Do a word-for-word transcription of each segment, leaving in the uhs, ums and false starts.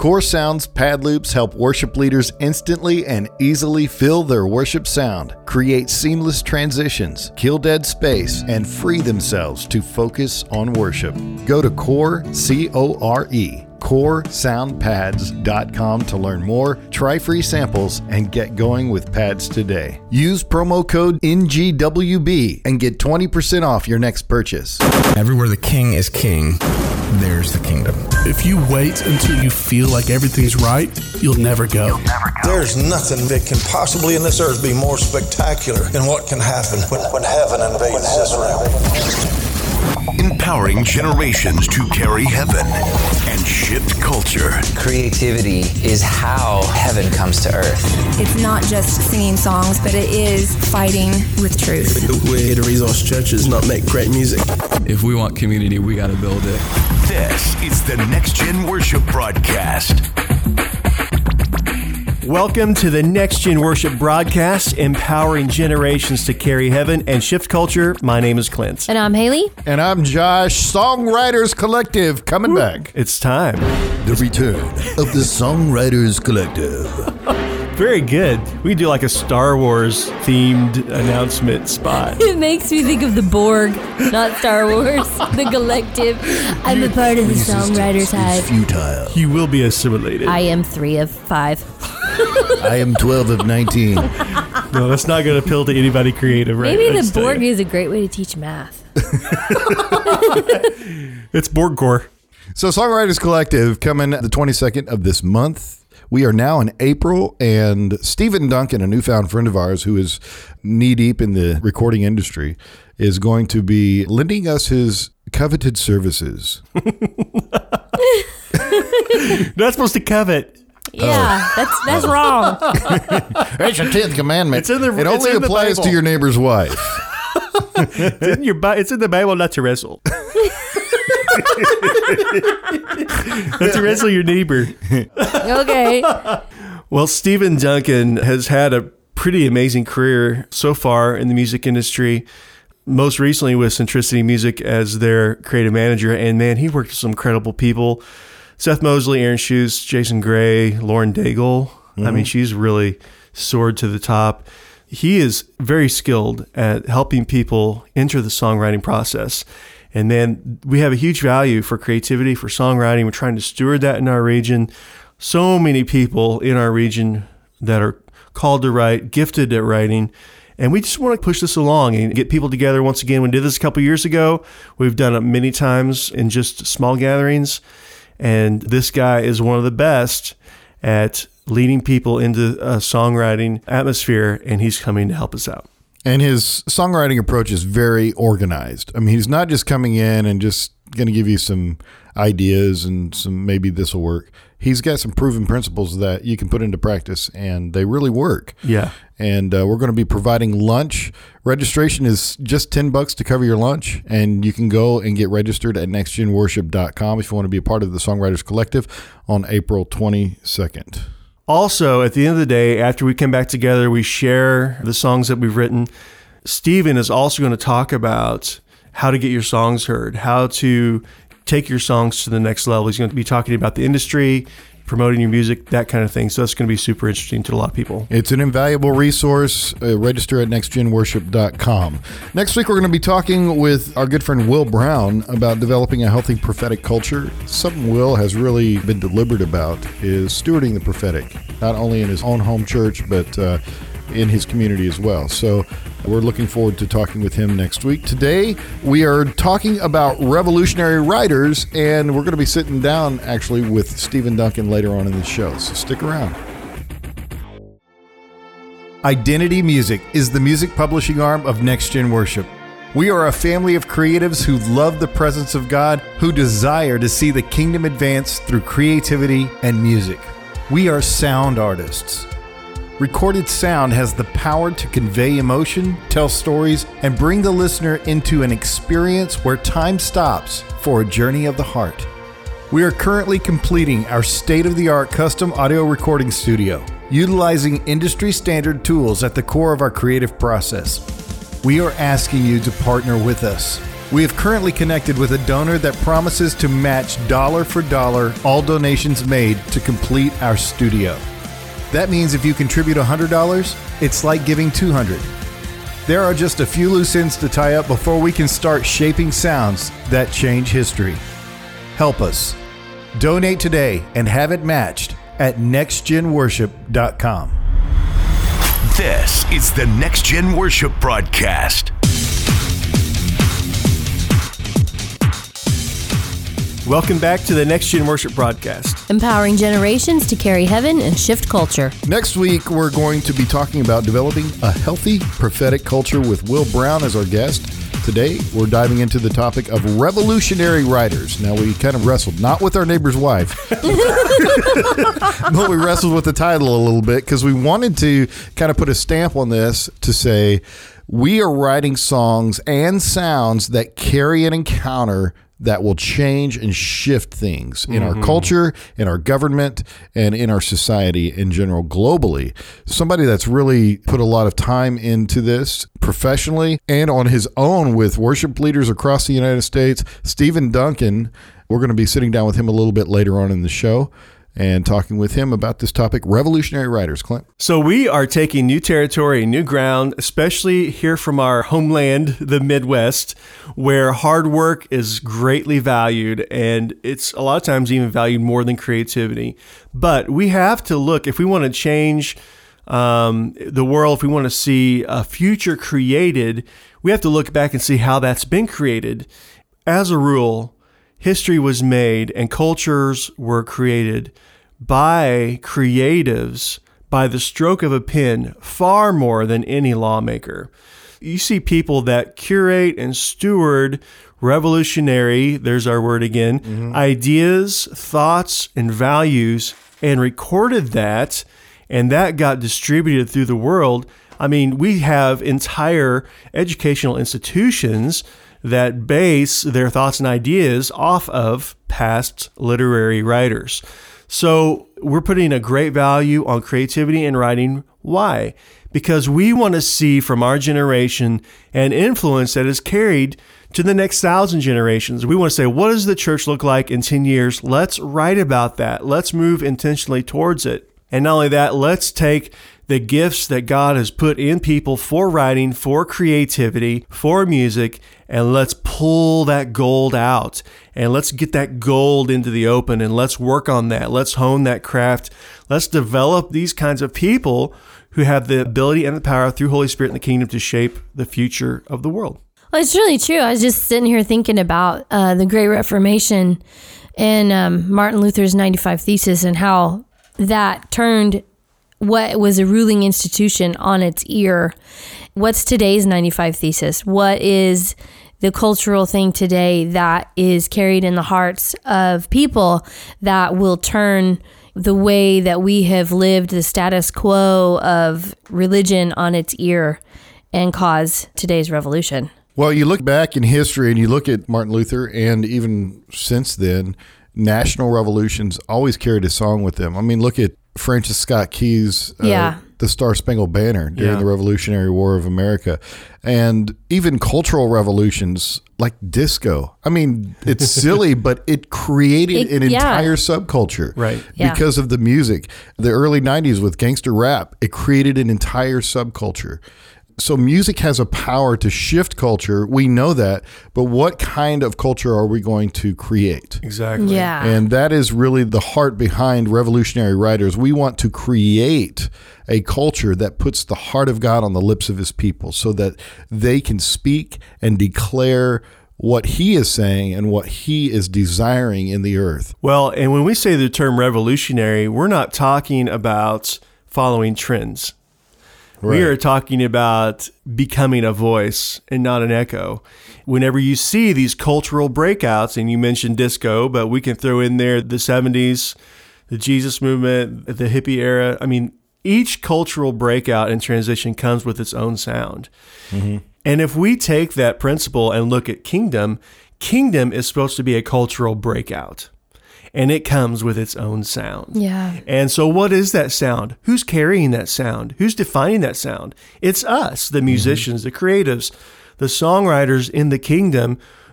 Core Sound's pad loops help worship leaders instantly and easily fill their worship sound, create seamless transitions, kill dead space, and free themselves to focus on worship. Go to Core, C O R E, core sound pads dot com to learn more, try free samples, and get going with pads today. Use promo code N G W B and get twenty percent off your next purchase. Everywhere the king is king, there's the kingdom. If you wait until you feel like everything's right, you'll never go. You'll never go. There's nothing that can possibly in this earth be more spectacular than what can happen when, when heaven invades this realm. Empowering generations to carry heaven and shift culture. Creativity is how heaven comes to earth. It's not just singing songs, but it is fighting with truth. We're here to resource churches, not make great music. If we want community, we got to build it. This is the Next Gen Worship Broadcast. Welcome to the Next Gen Worship Broadcast, empowering generations to carry heaven and shift culture. My name is Clint. And I'm Haley. And I'm Josh. Songwriters Collective coming Woo. back. It's time. The return of the Songwriters Collective. Very good. We do like a Star Wars themed announcement spot. It makes me think of the Borg, not Star Wars. The Collective. I'm a part of the Songwriters Hive. Futile. You will be assimilated. I am three of five. I am twelve of nineteen. No, that's not going to appeal to anybody creative, right? Maybe the Borg is a great way to teach math. It's Borg core. So Songwriters Collective coming the twenty-second of this month. We are now in April, and Stephen Duncan, a newfound friend of ours who is knee-deep in the recording industry, is going to be lending us his coveted services. Not supposed to covet. Yeah, oh. that's that's wrong. That's your tenth commandment. It's in the, it only applies to your neighbor's wife. It's in your it's in the Bible not to wrestle. Not to wrestle your neighbor. Okay. Well, Stephen Duncan has had a pretty amazing career so far in the music industry. Most recently with Centricity Music as their creative manager. And man, he worked with some incredible people. Seth Mosley, Aaron Shoes, Jason Gray, Lauren Daigle. Mm-hmm. I mean, she's really soared to the top. He is very skilled at helping people enter the songwriting process. And man, we have a huge value for creativity, for songwriting. We're trying to steward that in our region. So many people in our region that are called to write, gifted at writing. And we just want to push this along and get people together once again. We did this a couple years ago. We've done it many times in just small gatherings. And this guy is one of the best at leading people into a songwriting atmosphere, and he's coming to help us out. And his songwriting approach is very organized. I mean, he's not just coming in and just going to give you some ideas and some maybe this will work. He's got some proven principles that you can put into practice, and they really work. Yeah. And uh, we're going to be providing lunch. Registration is just ten bucks to cover your lunch, and you can go and get registered at next gen worship dot com if you want to be a part of the Songwriters Collective on April twenty-second. Also, at the end of the day, after we come back together, we share the songs that we've written. Stephen is also going to talk about how to get your songs heard, how to take your songs to the next level. He's going to be talking about the industry, promoting your music, that kind of thing. So that's going to be super interesting to a lot of people. It's an invaluable resource. Uh, register at next gen worship dot com. Next week, we're going to be talking with our good friend Will Brown about developing a healthy prophetic culture. Something Will has really been deliberate about is stewarding the prophetic, not only in his own home church, but uh, in his community as well. So we're looking forward to talking with him next week. Today, we are talking about revolutionary writers, and we're going to be sitting down actually with Stephen Duncan later on in the show. So stick around. Identity Music is the music publishing arm of Next Gen Worship. We are a family of creatives who love the presence of God, who desire to see the kingdom advance through creativity and music. We are sound artists. Recorded sound has the power to convey emotion, tell stories, and bring the listener into an experience where time stops for a journey of the heart. We are currently completing our state-of-the-art custom audio recording studio, utilizing industry-standard tools at the core of our creative process. We are asking you to partner with us. We have currently connected with a donor that promises to match dollar for dollar all donations made to complete our studio. That means if you contribute one hundred dollars, it's like giving two hundred dollars. There are just a few loose ends to tie up before we can start shaping sounds that change history. Help us. Donate today and have it matched at next gen worship dot com. This is the Next Gen Worship Broadcast. Welcome back to the Next Gen Worship Broadcast. Empowering generations to carry heaven and shift culture. Next week, we're going to be talking about developing a healthy prophetic culture with Will Brown as our guest. Today, we're diving into the topic of revolutionary writers. Now, we kind of wrestled, not with our neighbor's wife, but we wrestled with the title a little bit because we wanted to kind of put a stamp on this to say, we are writing songs and sounds that carry an encounter that will change and shift things in mm-hmm. our culture, in our government, and in our society in general, globally. Somebody that's really put a lot of time into this professionally and on his own with worship leaders across the United States, Stephen Duncan. We're going to be sitting down with him a little bit later on in the show and talking with him about this topic, revolutionary writers. Clint? So we are taking new territory, new ground, especially here from our homeland, the Midwest, where hard work is greatly valued, and it's a lot of times even valued more than creativity. But we have to look, if we want to change um, the world, if we want to see a future created, we have to look back and see how that's been created. As a rule, history was made and cultures were created by creatives by the stroke of a pen far more than any lawmaker. You see people that curate and steward revolutionary, there's our word again, mm-hmm. ideas, thoughts, and values, and recorded that, and that got distributed through the world. I mean, we have entire educational institutions that base their thoughts and ideas off of past literary writers. So we're putting a great value on creativity in writing. Why? Because we want to see from our generation an influence that is carried to the next thousand generations. We want to say, what does the church look like in ten years? Let's write about that. Let's move intentionally towards it. And not only that, let's take the gifts that God has put in people for writing, for creativity, for music, and let's pull that gold out. And let's get that gold into the open, and let's work on that. Let's hone that craft. Let's develop these kinds of people who have the ability and the power through Holy Spirit in the kingdom to shape the future of the world. Well, it's really true. I was just sitting here thinking about uh, the Great Reformation and um, Martin Luther's ninety-five Thesis and how that turned what was a ruling institution on its ear. What's today's ninety-five Thesis? What is the cultural thing today that is carried in the hearts of people that will turn the way that we have lived the status quo of religion on its ear and cause today's revolution? Well, you look back in history and you look at Martin Luther, and even since then, national revolutions always carried a song with them. I mean, look at Francis Scott Key's uh, yeah. The Star-Spangled Banner during yeah. the Revolutionary War of America. And even cultural revolutions like disco. I mean, it's silly, but it created it, an yeah. entire subculture right. yeah. because of the music. The early nineties with gangster rap, it created an entire subculture. So music has a power to shift culture. We know that, but what kind of culture are we going to create? Exactly. Yeah. And that is really the heart behind revolutionary writers. We want to create a culture that puts the heart of God on the lips of his people so that they can speak and declare what he is saying and what he is desiring in the earth. Well, and when we say the term revolutionary, we're not talking about following trends. Right. We are talking about becoming a voice and not an echo. Whenever you see these cultural breakouts, and you mentioned disco, but we can throw in there the seventies, the Jesus movement, the hippie era. I mean, each cultural breakout and transition comes with its own sound. Mm-hmm. And if we take that principle and look at kingdom, kingdom is supposed to be a cultural breakout. And it comes with its own sound. Yeah. And so what is that sound? Who's carrying that sound? Who's defining that sound? It's us, the musicians, mm-hmm. the creatives, the songwriters in the kingdom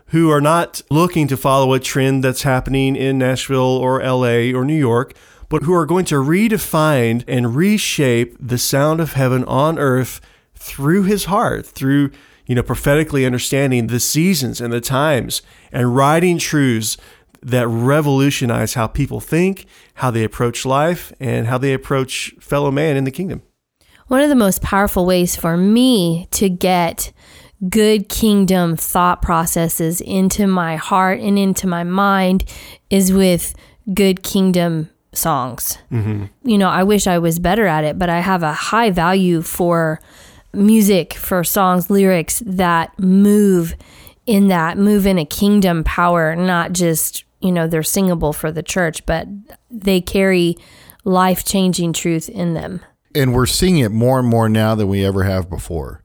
who are not looking to follow a trend that's happening in Nashville or L A or New York, but who are going to redefine and reshape the sound of heaven on earth through his heart, through, you know, prophetically understanding the seasons and the times and writing truths that revolutionize how people think, how they approach life, and how they approach fellow man in the kingdom. One of the most powerful ways for me to get good kingdom thought processes into my heart and into my mind is with good kingdom songs. Mm-hmm. You know, I wish I was better at it, but I have a high value for music, for songs, lyrics that move in that, move in a kingdom power, not just, you know, they're singable for the church, but they carry life-changing truth in them. And we're seeing it more and more now than we ever have before.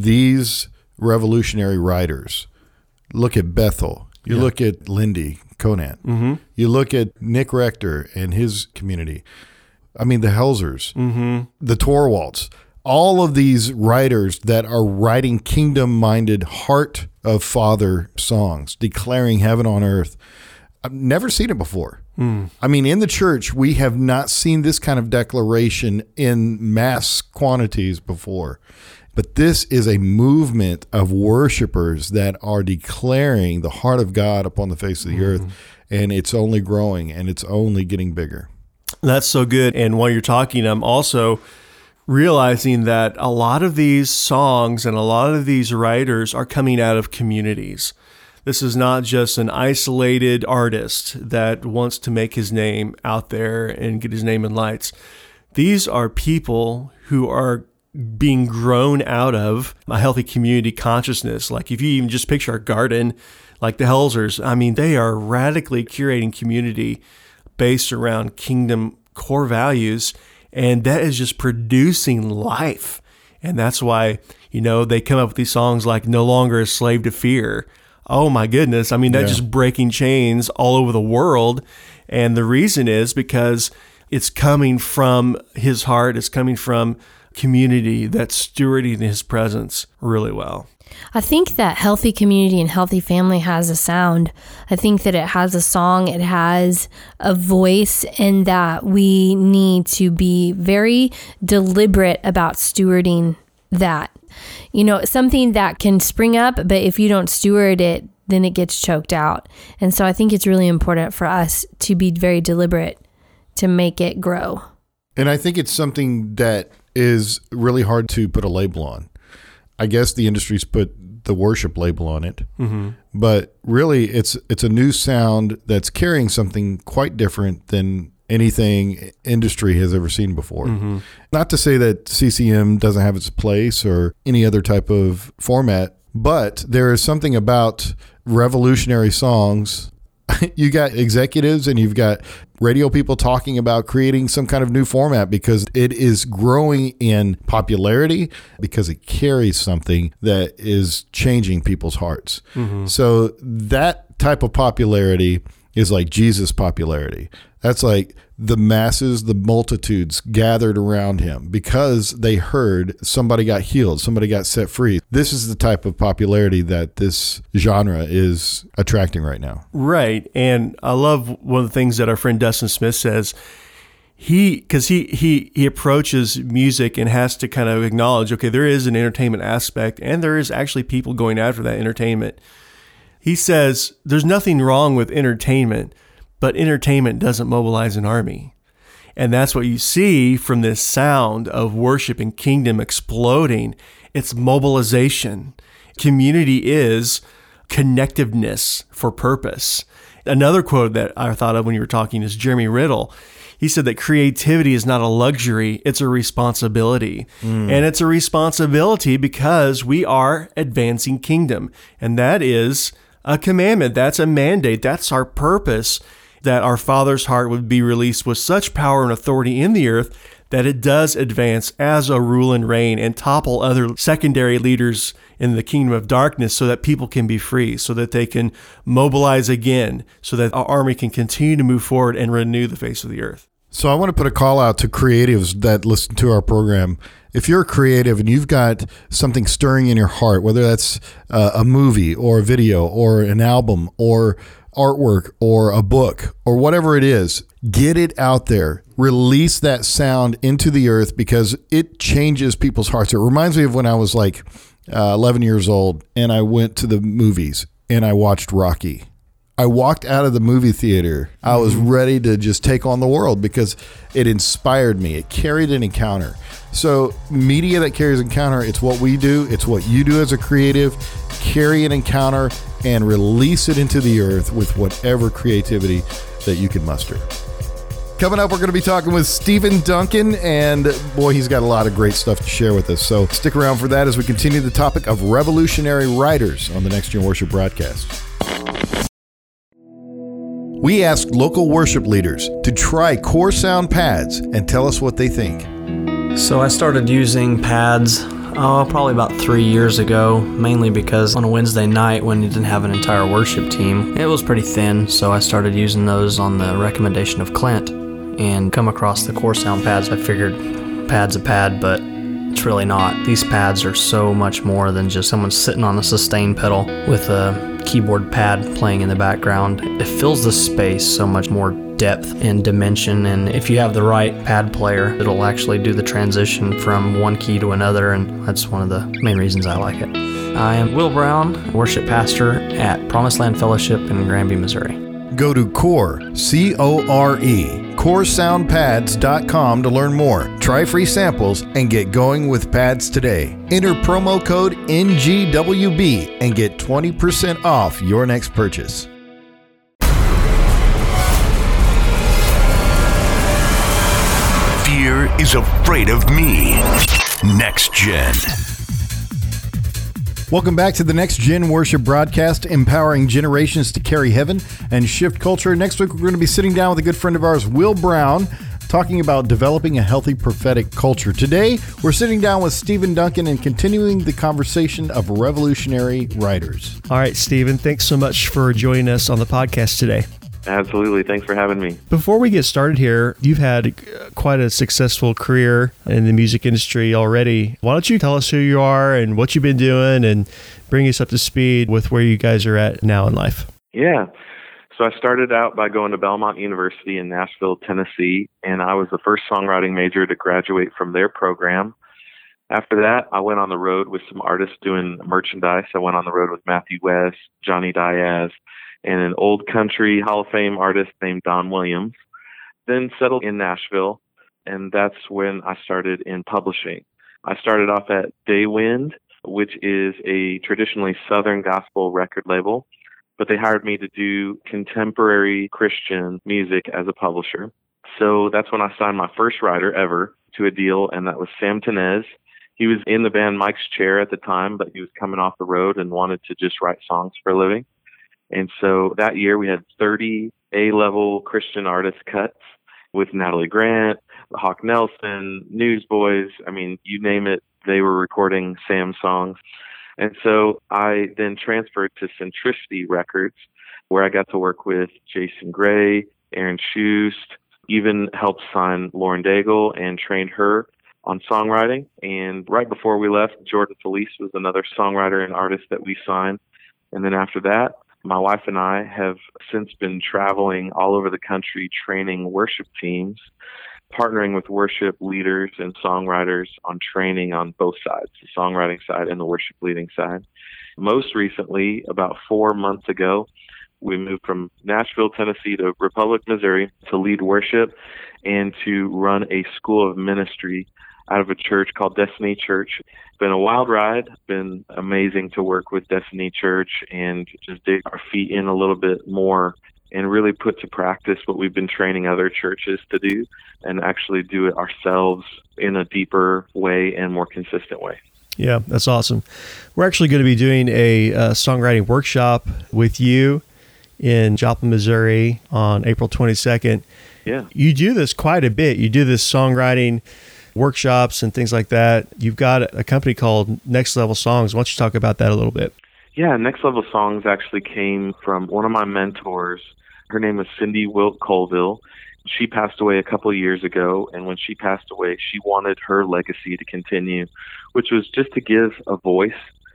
These revolutionary writers, look at Bethel, you yeah. look at Lindy Conant, mm-hmm. you look at Nick Rector and his community. I mean, the Helzers, mm-hmm. the Torwalds, all of these writers that are writing kingdom-minded heart of Father songs, declaring heaven on earth. I've never seen it before. Mm. I mean, in the church, we have not seen this kind of declaration in mass quantities before. But this is a movement of worshipers that are declaring the heart of God upon the face of the mm. earth, and it's only growing, and it's only getting bigger. That's so good. And while you're talking, I'm also realizing that a lot of these songs and a lot of these writers are coming out of communities. This is not just an isolated artist that wants to make his name out there and get his name in lights. These are people who are being grown out of a healthy community consciousness. Like if you even just picture a garden, like the Helzers, I mean, they are radically curating community based around kingdom core values, and that is just producing life. And that's why, you know, they come up with these songs like No Longer a Slave to Fear. Oh my goodness. I mean, that's yeah. just breaking chains all over the world. And the reason is because it's coming from his heart. It's coming from community that's stewarding his presence really well. I think that healthy community and healthy family has a sound. I think that it has a song, it has a voice, and that we need to be very deliberate about stewarding that. You know, something that can spring up, but if you don't steward it, then it gets choked out. And so I think it's really important for us to be very deliberate to make it grow. And I think it's something that is really hard to put a label on. I guess the industry's put the worship label on it, mm-hmm. but really it's it's a new sound that's carrying something quite different than anything industry has ever seen before. Mm-hmm. Not to say that C C M doesn't have its place or any other type of format, but there is something about revolutionary songs. You got executives and you've got radio people talking about creating some kind of new format because it is growing in popularity because it carries something that is changing people's hearts. Mm-hmm. So that type of popularity is like Jesus popularity. That's like the masses, the multitudes gathered around him because they heard somebody got healed, somebody got set free. This is the type of popularity that this genre is attracting right now. Right. And I love one of the things that our friend Dustin Smith says. He, because he, he, he approaches music and has to kind of acknowledge, okay, there is an entertainment aspect and there is actually people going after that entertainment. He says there's nothing wrong with entertainment, but entertainment doesn't mobilize an army. And that's what you see from this sound of worship and kingdom exploding. It's mobilization. Community is connectiveness for purpose. Another quote that I thought of when you were talking is Jeremy Riddle. He said that creativity is not a luxury, it's a responsibility. Mm. And it's a responsibility because we are advancing kingdom. And that is a commandment. That's a mandate. That's our purpose, that our Father's heart would be released with such power and authority in the earth that it does advance as a rule and reign and topple other secondary leaders in the kingdom of darkness so that people can be free, so that they can mobilize again, so that our army can continue to move forward and renew the face of the earth. So I want to put a call out to creatives that listen to our program. If you're a creative and you've got something stirring in your heart, whether that's uh, a movie or a video or an album or artwork or a book or whatever it is, get it out there. Release that sound into the earth because it changes people's hearts. It reminds me of when I was like uh, eleven years old and I went to the movies and I watched Rocky. I walked out of the movie theater. I was ready to just take on the world because it inspired me. It carried an encounter. So media that carries encounter, it's what we do. It's what you do as a creative. Carry an encounter and release it into the earth with whatever creativity that you can muster. Coming up, we're going to be talking with Stephen Duncan, and boy, he's got a lot of great stuff to share with us. So stick around for that as we continue the topic of revolutionary writers on the Next Gen Worship broadcast. We asked local worship leaders to try Core Sound pads and tell us what they think. So I started using pads oh, probably about three years ago, mainly because on a Wednesday night when you didn't have an entire worship team, it was pretty thin, so I started using those on the recommendation of Clint and come across the Core Sound pads. I figured pad's a pad, but it's really not. These pads are so much more than just someone sitting on a sustain pedal with a keyboard pad playing in the background. It fills the space so much more depth and dimension, and if you have the right pad player, it'll actually do the transition from one key to another, and that's one of the main reasons I like it. I am Will Brown, worship pastor at Promised Land Fellowship in Granby, Missouri. Go to Core, C O R E, core sound pads dot com to learn more. Try free samples and get going with pads today. Enter promo code N G W B and get twenty percent off your next purchase. Fear is afraid of me. Next Gen. Welcome back to the Next Gen Worship broadcast, empowering generations to carry heaven and shift culture. Next week, we're going to be sitting down with a good friend of ours, Will Brown, talking about developing a healthy prophetic culture. Today, we're sitting down with Stephen Duncan and continuing the conversation of revolutionary writers. All right, Stephen, thanks so much for joining us on the podcast today. Absolutely. Thanks for having me. Before we get started here, you've had quite a successful career in the music industry already. Why don't you tell us who you are and what you've been doing and bring us up to speed with where you guys are at now in life? Yeah. So I started out by going to Belmont University in Nashville, Tennessee, and I was the first songwriting major to graduate from their program. After that, I went on the road with some artists doing merchandise. I went on the road with Matthew West, Johnny Diaz, and an old country Hall of Fame artist named Don Williams. Then settled in Nashville, and that's when I started in publishing. I started off at Daywind, which is a traditionally Southern gospel record label, but they hired me to do contemporary Christian music as a publisher. So that's when I signed my first writer ever to a deal, and that was Sam Tenez. He was in the band Mike's Chair at the time, but he was coming off the road and wanted to just write songs for a living. And so that year we had thirty A-level Christian artist cuts with Natalie Grant, Hawk Nelson, Newsboys. I mean, you name it, they were recording Sam's songs. And so I then transferred to Centricity Records, where I got to work with Jason Gray, Aaron Schust, even helped sign Lauren Daigle and trained her on songwriting. And right before we left, Jordan Felice was another songwriter and artist that we signed. And then after that, my wife and I have since been traveling all over the country training worship teams, partnering with worship leaders and songwriters on training on both sides, the songwriting side and the worship leading side. Most recently, about four months ago, we moved from Nashville, Tennessee to Republic, Missouri to lead worship and to run a school of ministry out of a church called Destiny Church. Been a wild ride, been amazing to work with Destiny Church and just dig our feet in a little bit more and really put to practice what we've been training other churches to do and actually do it ourselves in a deeper way and more consistent way. Yeah, that's awesome. We're actually going to be doing a uh, songwriting workshop with you in Joplin, Missouri on April twenty-second. Yeah. You do this quite a bit. You do this songwriting workshops and things like that. You've got a company called Next Level Songs. Why don't you talk about that a little bit? Yeah, Next Level Songs actually came from one of my mentors. Her name is Cindy Wilt Colville, She passed away a couple of years ago, and when she passed away, she wanted her legacy to continue, which was just to give a voice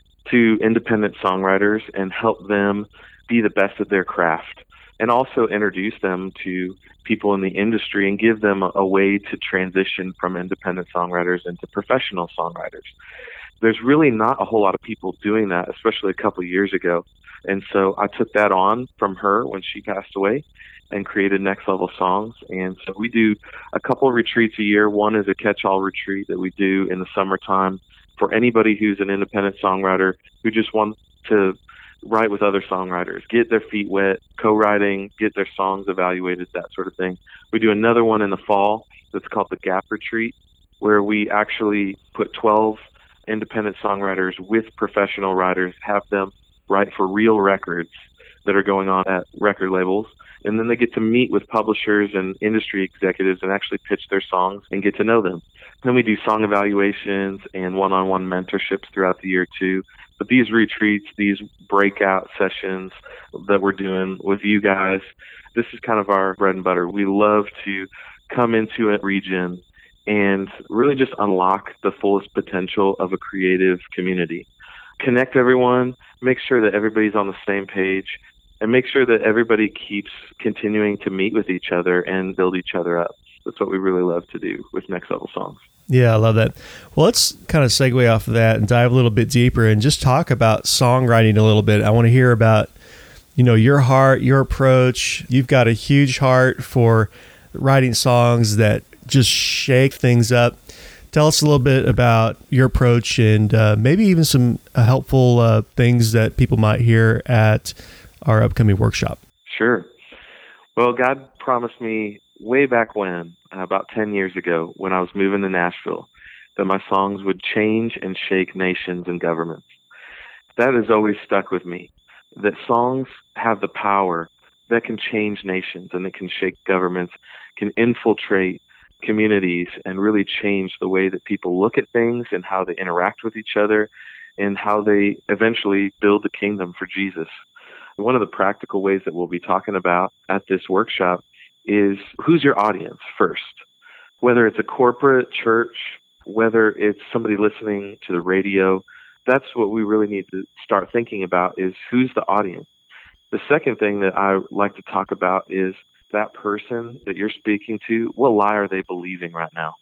to independent songwriters and help them be the best at their craft, and also introduce them to people in the industry and give them a, a way to transition from independent songwriters into professional songwriters. There's really not a whole lot of people doing that, especially a couple of years ago. And so I took that on from her when she passed away and created Next Level Songs. And so we do a couple of retreats a year. One is a catch-all retreat that we do in the summertime for anybody who's an independent songwriter who just wants to write with other songwriters, get their feet wet, co-writing, get their songs evaluated, that sort of thing. We do another one in the fall that's called the Gap Retreat, where we actually put twelve independent songwriters with professional writers, have them write for real records that are going on at record labels. And then they get to meet with publishers and industry executives and actually pitch their songs and get to know them. Then we do song evaluations and one-on-one mentorships throughout the year too. But these retreats, these breakout sessions that we're doing with you guys, this is kind of our bread and butter. We love to come into a region and really just unlock the fullest potential of a creative community. Connect everyone, make sure that everybody's on the same page, and make sure that everybody keeps continuing to meet with each other and build each other up. That's what we really love to do with Next Level Songs. Yeah, I love that. Well, let's kind of segue off of that and dive a little bit deeper and just talk about songwriting a little bit. I want to hear about, you know, your heart, your approach. You've got a huge heart for writing songs that just shake things up. Tell us a little bit about your approach and uh, maybe even some uh, helpful uh, things that people might hear at our upcoming workshop. Sure. Well, God promised me way back when, uh, about ten years ago, when I was moving to Nashville, that my songs would change and shake nations and governments. That has always stuck with me, that songs have the power that can change nations and that can shake governments, can infiltrate communities and really change the way that people look at things and how they interact with each other and how they eventually build the kingdom for Jesus. One of the practical ways that we'll be talking about at this workshop is who's your audience first, whether it's a corporate church, whether it's somebody listening to the radio. That's what we really need to start thinking about, is who's the audience. The second thing that I like to talk about is that person that you're speaking to, what lie are they believing right now?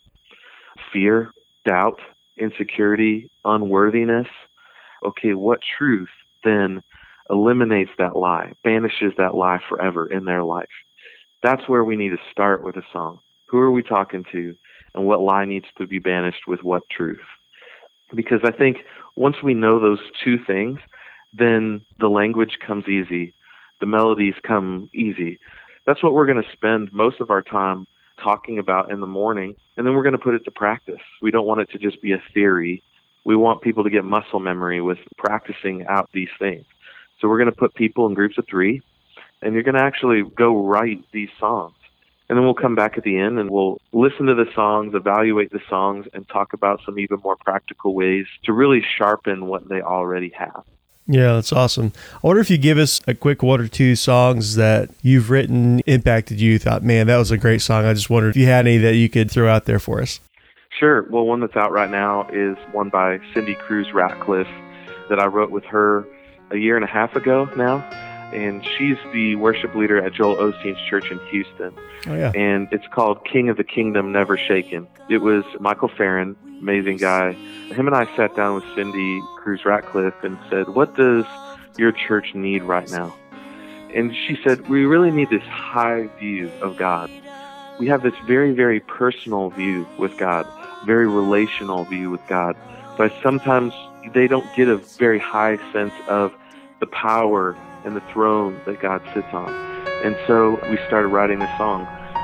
Fear, doubt, insecurity, unworthiness. Okay, what truth then eliminates that lie, banishes that lie forever in their life? That's where we need to start with a song. Who are we talking to, and what lie needs to be banished with what truth? Because I think once we know those two things, then the language comes easy. The melodies come easy. That's what we're going to spend most of our time talking about in the morning, and then we're going to put it to practice. We don't want it to just be a theory. We want people to get muscle memory with practicing out these things. So we're going to put people in groups of three, and you're going to actually go write these songs. And then we'll come back at the end and we'll listen to the songs, evaluate the songs, and talk about some even more practical ways to really sharpen what they already have. Yeah, that's awesome. I wonder if you give us a quick one or two songs that you've written, impacted you, thought, man, that was a great song. I just wondered if you had any that you could throw out there for us. Sure. Well, one that's out right now is one by Cindy Cruz Ratcliffe that I wrote with her a year and a half ago now. And she's the worship leader at Joel Osteen's church in Houston. Oh, yeah. And it's called King of the Kingdom, Never Shaken. It was Michael Farron, amazing guy. Him and I sat down with Cindy Cruz Ratcliffe and said, what does your church need right now? And she said, we really need this high view of God. We have this very, very personal view with God, very relational view with God. But sometimes they don't get a very high sense of the power and the throne that God sits on. And so we started writing this song.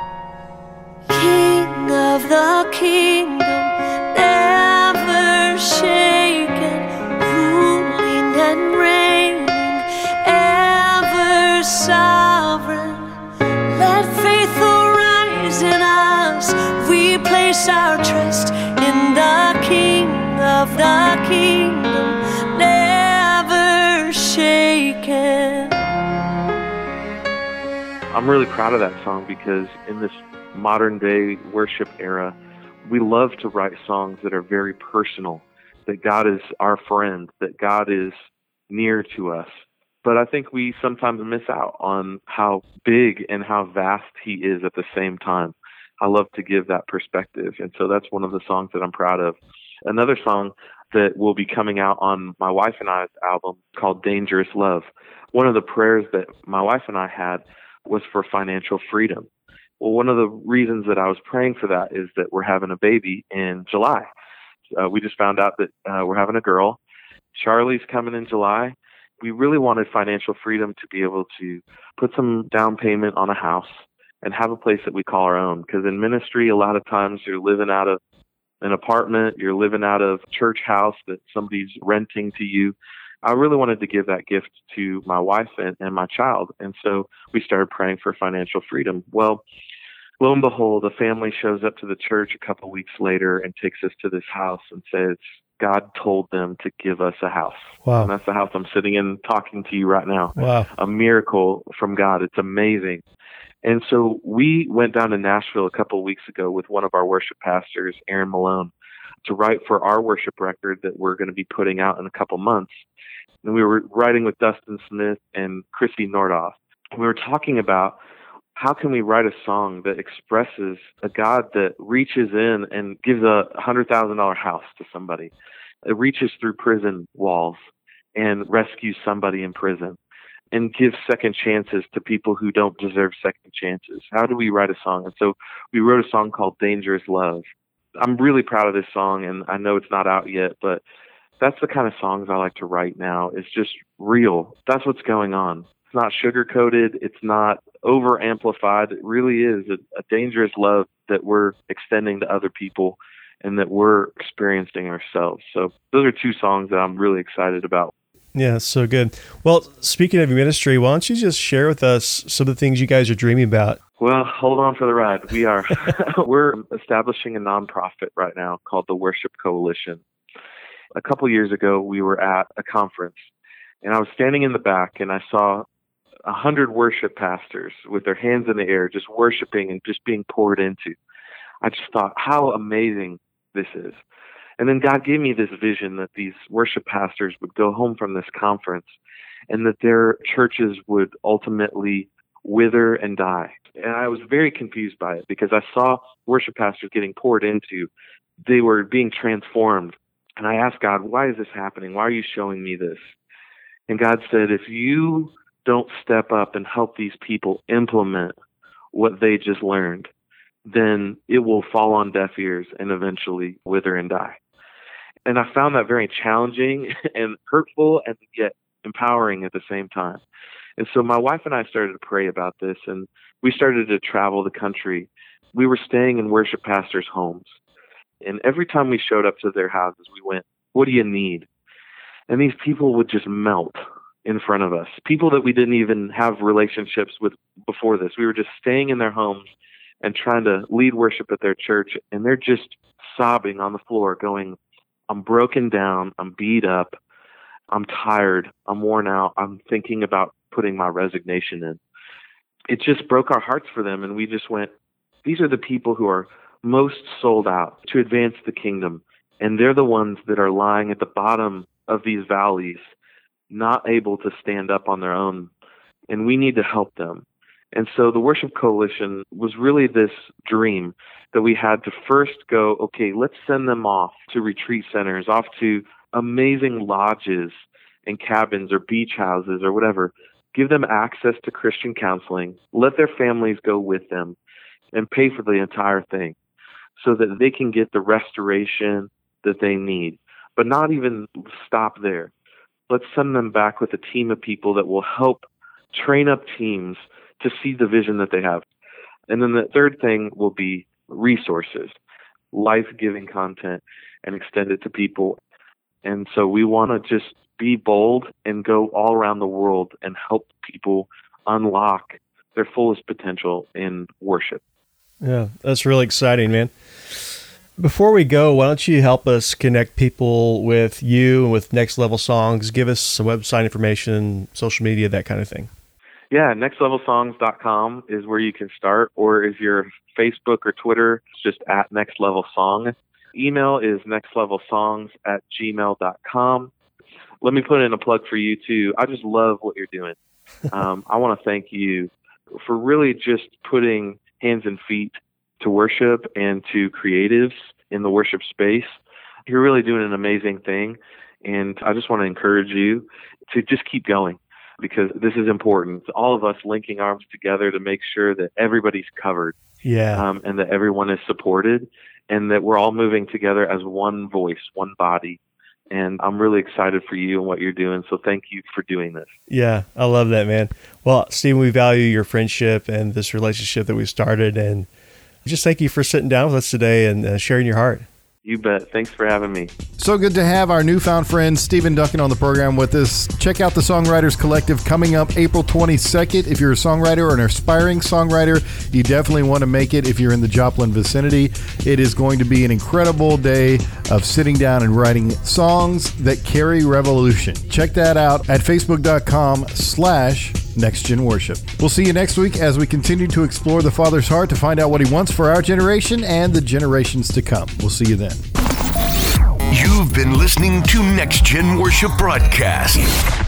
King of the kingdom, never shaken, ruling and reigning, ever sovereign. Let faith arise in us. We place our trust in the King of the kingdom, never shaken. I'm really proud of that song because in this modern day worship era, we love to write songs that are very personal, that God is our friend, that God is near to us. But I think we sometimes miss out on how big and how vast he is at the same time. I love to give that perspective. And so that's one of the songs that I'm proud of. Another song that will be coming out on my wife and I's album called Dangerous Love. One of the prayers that my wife and I had was for financial freedom. Well, one of the reasons that I was praying for that is that we're having a baby in July. Uh, we just found out that uh, we're having a girl. Charlie's coming in July. We really wanted financial freedom to be able to put some down payment on a house and have a place that we call our own. Because in ministry, a lot of times you're living out of an apartment, you're living out of a church house that somebody's renting to you. I really wanted to give that gift to my wife and, and my child. And so we started praying for financial freedom. Well, lo and behold, a family shows up to the church a couple weeks later and takes us to this house and says, God told them to give us a house. Wow. And that's the house I'm sitting in talking to you right now. Wow. A miracle from God. It's amazing. And so we went down to Nashville a couple of weeks ago with one of our worship pastors, Aaron Malone, to write for our worship record that we're going to be putting out in a couple months. And we were writing with Dustin Smith and Chrissy Nordoff. We were talking about how can we write a song that expresses a God that reaches in and gives a one hundred thousand dollars house to somebody. It reaches through prison walls and rescues somebody in prison and gives second chances to people who don't deserve second chances. How do we write a song? And so we wrote a song called Dangerous Love. I'm really proud of this song, and I know it's not out yet, but that's the kind of songs I like to write now. It's just real. That's what's going on. It's not sugar-coated. It's not over-amplified. It really is a, a dangerous love that we're extending to other people and that we're experiencing ourselves. So those are two songs that I'm really excited about. Yeah, so good. Well, speaking of your ministry, why don't you just share with us some of the things you guys are dreaming about? Well, hold on for the ride. We are we're establishing a nonprofit right now called the Worship Coalition. A couple years ago, we were at a conference, and I was standing in the back, and I saw a hundred worship pastors with their hands in the air, just worshiping and just being poured into. I just thought, how amazing this is. And then God gave me this vision that these worship pastors would go home from this conference and that their churches would ultimately wither and die. And I was very confused by it because I saw worship pastors getting poured into. They were being transformed. And I asked God, why is this happening? Why are you showing me this? And God said, if you don't step up and help these people implement what they just learned, then it will fall on deaf ears and eventually wither and die. And I found that very challenging and hurtful and yet empowering at the same time. And so my wife and I started to pray about this, and we started to travel the country. We were staying in worship pastors' homes. And every time we showed up to their houses, we went, what do you need? And these people would just melt in front of us. People that we didn't even have relationships with before this. We were just staying in their homes and trying to lead worship at their church. And they're just sobbing on the floor going, I'm broken down. I'm beat up. I'm tired. I'm worn out. I'm thinking about putting my resignation in. It just broke our hearts for them. And we just went, these are the people who are most sold out to advance the kingdom. And they're the ones that are lying at the bottom of these valleys, not able to stand up on their own. And we need to help them. And so the Worship Coalition was really this dream that we had to first go, okay, let's send them off to retreat centers, off to amazing lodges and cabins or beach houses or whatever. Give them access to Christian counseling. Let their families go with them and pay for the entire thing so that they can get the restoration that they need. But not even stop there. Let's send them back with a team of people that will help train up teams to see the vision that they have. And then the third thing will be resources, life-giving content, and extend it to people. And so we want to just be bold and go all around the world and help people unlock their fullest potential in worship. Yeah, that's really exciting, man. Before we go, why don't you help us connect people with you and with Next Level Songs? Give us some website information, social media, that kind of thing. Yeah, next level songs dot com is where you can start, or if you're Facebook or Twitter, it's just at Next Level Song. Email is nextlevelsongs at gmail dot com. Let me put in a plug for you, too. I just love what you're doing. Um, I want to thank you for really just putting hands and feet to worship and to creatives in the worship space. You're really doing an amazing thing, and I just want to encourage you to just keep going, because this is important. All of us linking arms together to make sure that everybody's covered, yeah, um, and that everyone is supported, and that we're all moving together as one voice, one body. And I'm really excited for you and what you're doing. So thank you for doing this. Yeah, I love that, man. Well, Stephen, we value your friendship and this relationship that we started. And just thank you for sitting down with us today and uh, sharing your heart. You bet. Thanks for having me. So good to have our newfound friend Stephen Duncan on the program with us. Check out the Songwriters Collective coming up April twenty-second. If you're a songwriter or an aspiring songwriter, you definitely want to make it if you're in the Joplin vicinity. It is going to be an incredible day of sitting down and writing songs that carry revolution. Check that out at facebook.com slash NextGen Worship. We'll see you next week as we continue to explore the Father's heart to find out what he wants for our generation and the generations to come. We'll see you then. You've been listening to NextGen Worship Broadcast.